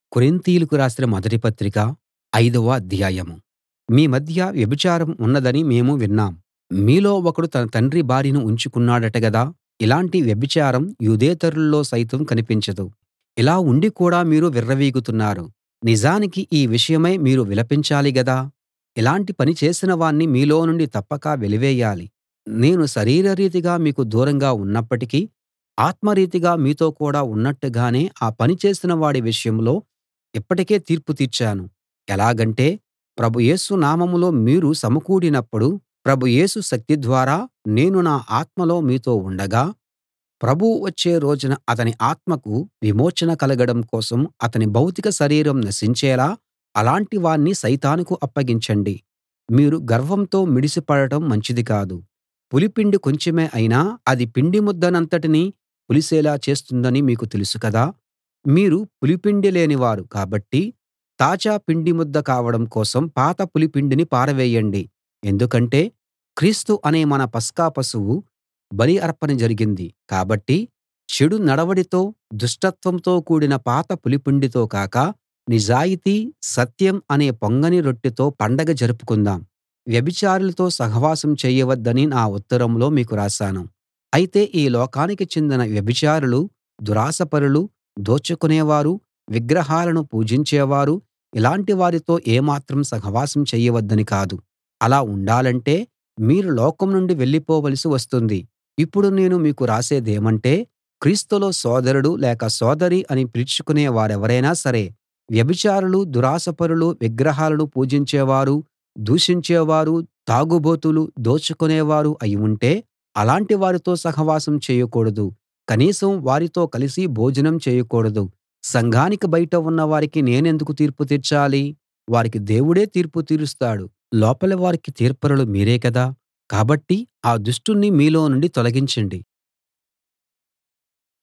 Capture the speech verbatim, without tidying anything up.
కొరింతీయులకు రాసిన మొదటి పత్రిక ఐదవ అధ్యాయం. మీ మధ్య వ్యభిచారం ఉన్నదని మేము విన్నాం. మీలో ఒకడు తన తండ్రి భార్యను ఉంచుకున్నాడట గదా! ఇలాంటి వ్యభిచారం యూదేతరుల్లో సైతం కనిపించదు. ఇలా ఉండి కూడా మీరు విర్రవీగుతున్నారు. నిజానికి ఈ విషయమై మీరు విలపించాలి గదా! ఇలాంటి పని చేసిన వాణ్ణి మీలో నుండి తప్పక వెలివేయాలి. నేను శరీరరీతిగా మీకు దూరంగా ఉన్నప్పటికీ ఆత్మరీతిగా మీతో కూడా ఉన్నట్టుగానే ఆ పని చేసిన వాడి విషయంలో ఇప్పటికే తీర్పు తీర్చాను. ఎలాగంటే ప్రభు యేసు నామంలో మీరు సమకూడినప్పుడు ప్రభు యేసు శక్తి ద్వారా నేను నా ఆత్మలో మీతో ఉండగా ప్రభువు వచ్చే రోజున అతని ఆత్మకు విమోచన కలగడం కోసం అతని భౌతిక శరీరం నశించేలా అలాంటి వాణ్ణి సైతానుకు అప్పగించండి. మీరు గర్వంతో మిడిసిపడటం మంచిది కాదు. పులిపిండి కొంచెమే అయినా అది పిండి ముద్దనంతటినీ పులిసేలా చేస్తుందని మీకు తెలుసు కదా! మీరు పులిపిండి లేనివారు కాబట్టి తాజా పిండి ముద్ద కావడం కోసం పాత పులిపిండిని పారవేయండి. ఎందుకంటే క్రీస్తు అనే మన పస్కా పశువు బలి అర్పణ జరిగింది కాబట్టి చెడు నడవడితో దుష్టత్వంతో కూడిన పాత పులిపిండితో కాక నిజాయితీ సత్యం అనే పొంగని రొట్టెతో పండగ జరుపుకుందాం. వ్యభిచారులతో సహవాసం చేయవద్దని నా ఉత్తరంలో మీకు రాశాను. అయితే ఈ లోకానికి చెందిన వ్యభిచారులు దురాశపరులు దోచుకునేవారు విగ్రహాలను పూజించేవారు ఇలాంటి వారితో ఏమాత్రం సహవాసం చేయవద్దని కాదు. అలా ఉండాలంటే మీరు లోకం నుండి వెళ్ళిపోవలసి వస్తుంది. ఇప్పుడు నేను మీకు రాసేదేమంటే క్రీస్తులో సోదరుడు లేక సోదరి అని పిలుచుకునే వారెవరైనా సరే వ్యభిచారులు దురాశపరులు విగ్రహాలను పూజించేవారు దూషించేవారు తాగుబోతులు దోచుకునేవారు అయి ఉంటే అలాంటి వారితో సహవాసం చేయకూడదు. కనీసం వారితో కలిసి భోజనం చేయకూడదు. సంఘానికి బయట ఉన్న వారికి నేనెందుకు తీర్పు తీర్చాలి? వారికి దేవుడే తీర్పు తీరుస్తాడు. లోపలి వారికి తీర్పరులు మీరే కదా! కాబట్టి ఆ దుష్టుణ్ణి మీలో నుండి తొలగించండి.